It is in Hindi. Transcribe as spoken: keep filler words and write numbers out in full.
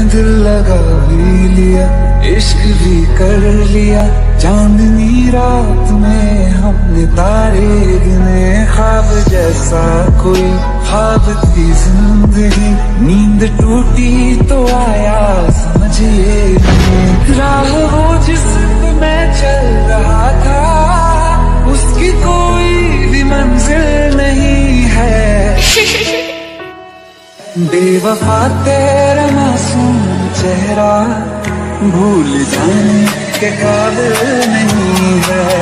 दिल लगा भी लिया, इश्क भी कर लिया। चांदनी रात में हमने तारे गिने, ख्वाब जैसा कोई ख्वाब थी जिंदगी। नींद टूटी तो आया समझिए नहीं, राह वो जिस पे मैं चल रहा था उसकी कोई भी मंजिल नहीं है। बेवफा तेरा मासूम चेहरा भूल जाने के काबिल नहीं है।